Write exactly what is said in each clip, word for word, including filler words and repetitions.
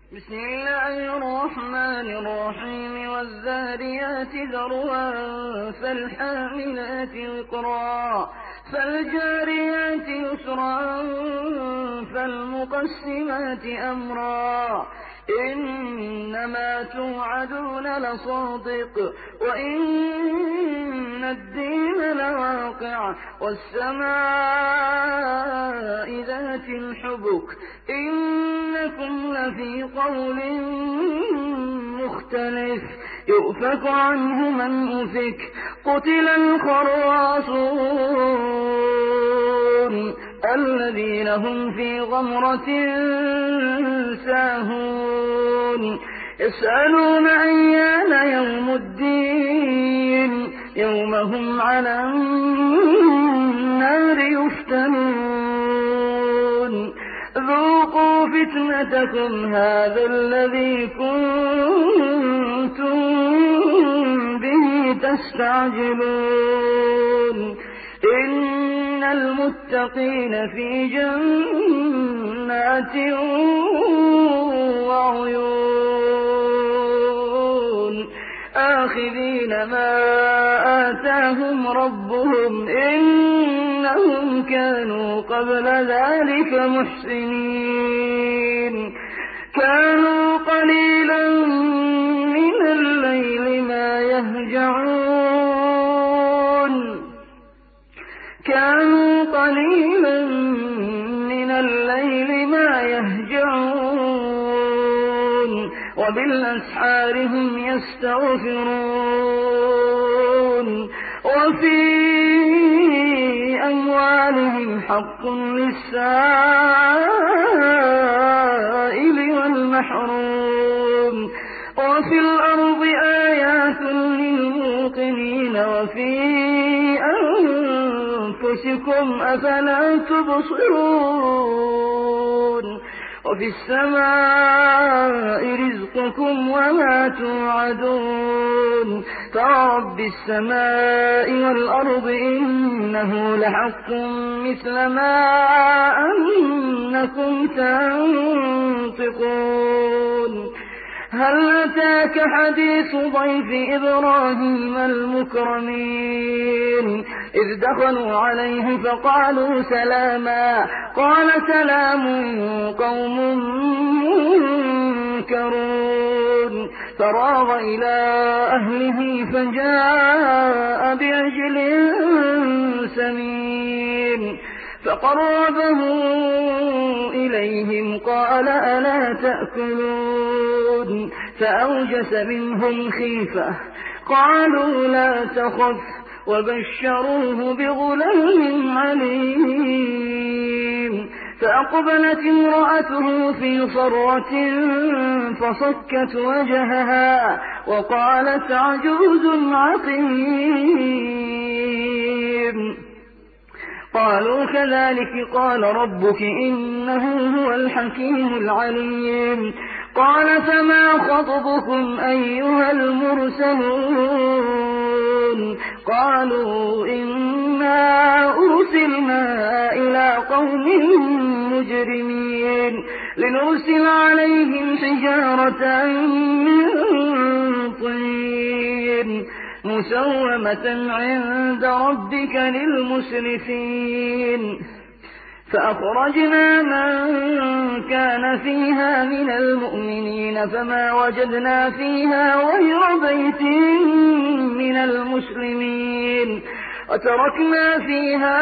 بسم الله الرحمن الرحيم والذاريات ذروا فالحاملات وقرا فالجاريات يسرا فالمقسمات أمرا إنما توعدون لصادق وإن الدين لواقع والسماء ذات الحبك إنكم لفي قول مختلف يؤفك عنه من أفك قتل الخراصون الذين هم في غمرة ساهون يسألون أيان يوم الدين يوم هم على النار يفتنون ذوقوا فتنتكم هذا الذي كنتم به تستعجلون إن المتقين في جنات وعيون آخذين ما آتاهم ربهم إنهم كانوا قبل ذلك محسنين كانوا قليلا من الليل ما يهجعون كانوا قليلا من الليل ما يهجعون وبالأسحار هم يستغفرون وفي أموالهم حق للسائل والمحروم وفي الأرض آيات للموقنين وفي أنفسكم أفلا تبصرون وفي السماء رزقكم وما توعدون فرب السماء والأرض إنه لحق مثل ما أنكم تنطقون هل أتاك حديث ضيف إبراهيم المكرمين إذ دخلوا عليه فقالوا سلاما قال سلام قوم منكرون فراغ إلى أهله فجاء بعجل سمين فقربه إليهم قال ألا تأكلون فأوجس منهم خيفة قالوا لا تخف وبشروه بغلام عليم فأقبلت امرأته في صرة فصكت وجهها وقالت عجوز عقيم قالوا كذلك قال ربك إنه هو الحكيم العليم قال فما خطبكم أيها المرسلون قالوا إنا أرسلنا إلى قوم مجرمين لنرسل عليهم حجارة من طين مسومة عند ربك للمسرفين فأخرجنا من كان فيها من المؤمنين فما وجدنا فيها غير بيت من المسلمين وتركنا فيها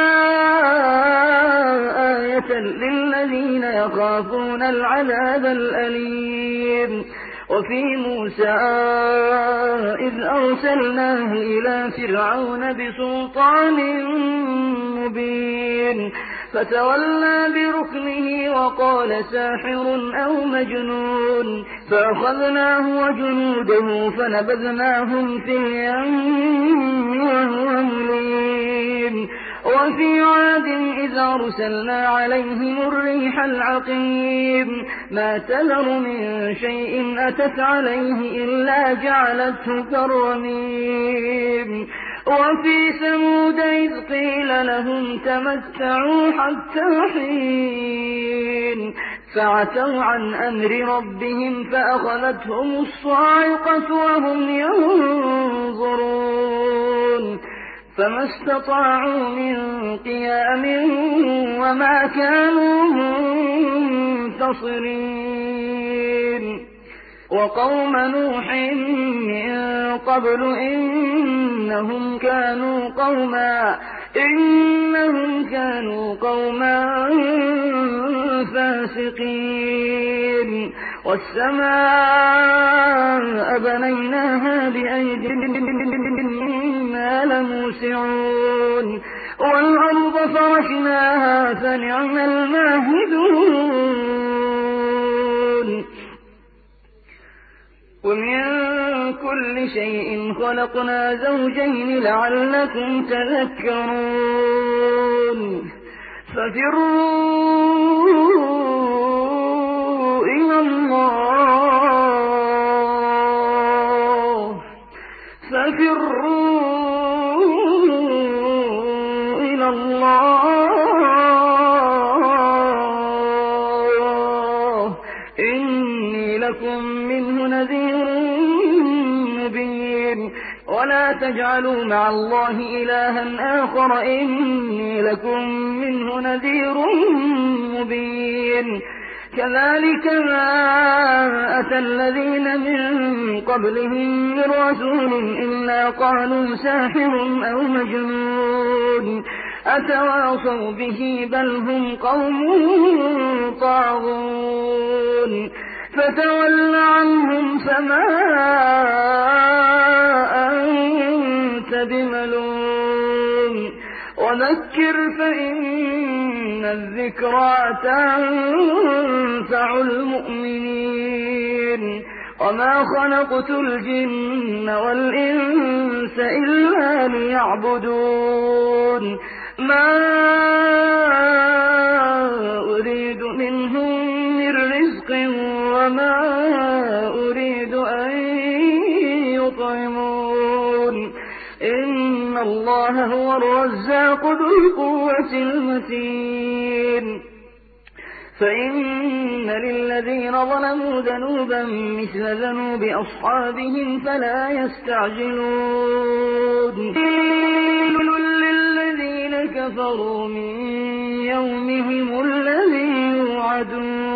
آية للذين يخافون العذاب الأليم وفي موسى إذ أرسلناه إلى فرعون بسلطان مبين فتولى بركنه وقال ساحر أو مجنون فأخذناه وجنوده فنبذناهم في اليم وهو مليم وفي عاد إذ أرسلنا عليهم الريح العقيم ما تذر من شيء أتت عليه إلا جعلته كالرميم وفي ثمود إذ قيل لهم تمتعوا حتى حين فعتوا عن أمر ربهم فأخذتهم الصاعقة وهم ينظرون فما استطاعوا من قيام وما كانوا منتصرين وقوم نوح من قبل إنهم كانوا قوما إنهم كانوا قوما فاسقين والسماء بنيناها بأيد إنا لموسعون والأرض فرشناها فنعم الماهدون ومن كل شيء خلقنا زوجين لعلكم تذكرون ففروا إلى الله ففروا إلى الله إني لكم منه نذير مبين ولا تجعلوا مع الله إلها آخر إني لكم منه نذير مبين كذلك ما أتى الذين من قبلهم من رسول إلا قالوا ساحر أو مجنون أتواصوا به بل هم قوم طاغون فتول عنهم فما أنت بملوم وذكر فإن الذكرى تنفع المؤمنين وما خلقت الجن والإنس إلا ليعبدون ما أريد منهم من رزق وما أريد أن يطعمون إن الله هو الرزاق ذو القوة المتين فإن للذين ظلموا ذنوبا مثل ذنوب أصحابهم فلا يستعجلون للذين كفروا من يومهم الذي يوعدون